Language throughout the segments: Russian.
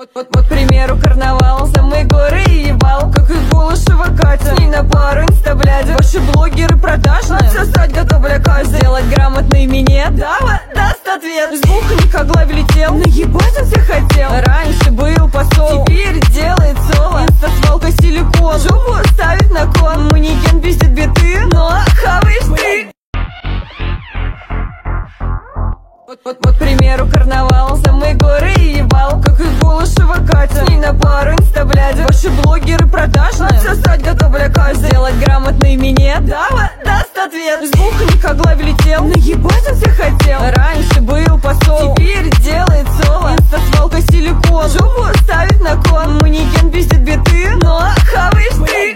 Вот, к примеру, карнавал, самые горы и ебал, как и Булышева Катя. С ней на пару инстаблядя. Ваши блогеры продажные, сосать готов, бля, Катя. Сделать грамотный минет, дава даст ответ. С бухни к главе летел, наебать он всех хотел. Раньше был посол, теперь делает соло. Инстасвалка силикон, жопу ставит на кон. Манекен пиздит биты, но хаваешь ты. Вот, к примеру, карнавал, самые горы и ебал, как и Булышева Катя. С ней на пару инстаблядя. Ваши блогеры продажные, сосать готов, бля, Катя. Сделать грамотный минет, дава даст ответ. С бухни к главе летел, наебать он всех хотел. Раньше был посол, теперь делает соло. Инстасвалка силикон, жопу ставит на кон. Манекен пиздит биты, но хаваешь ты.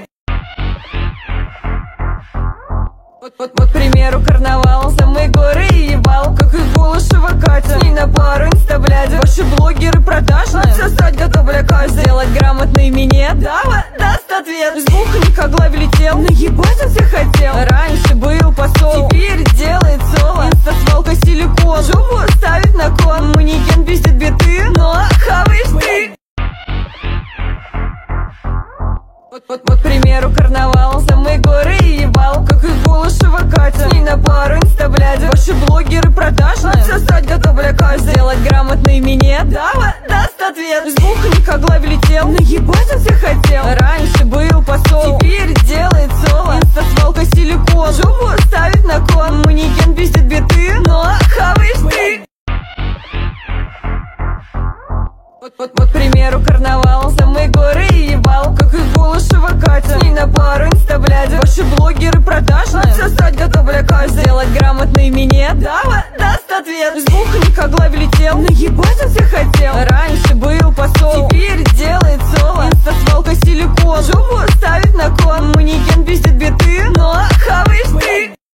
Вот, к примеру, карнавал, самые горы и ебал, как и Булышева Катя. С ней на пару инстаблядя. Ваши блогеры продажные, сосать готов, бля, Катя. Сделать грамотный минет, дава даст ответ. С бухни к главе летел, наебать он всех хотел. Раньше был посол, теперь делает соло. Инстасвалка силикон, жопу ставит на кон. Манекен пиздит биты, но хаваешь ты. Вот, к примеру, карнавал, самые горы и ебал, как и Булышева Катя. С ней на пару инстаблядя. Ваши блогеры продажные, сосать готов, бля, Катя. Сделать грамотный минет, дава даст ответ. С бухни к главе летел, наебать он всех хотел. Раньше был посол, теперь делает соло. Инстасвалка силикон, жопу ставит на кон. Манекен пиздит биты, но хаваешь ты. Вот, к примеру, карнавал, самые горы и ебал, как и Булышева Катя. С ней на пару инстаблядя. Ваши блогеры продажные, сосать готов, бля, Катя. Сделать грамотный минет, дава даст ответ. С бухни к главе летел, наебать он всех хотел.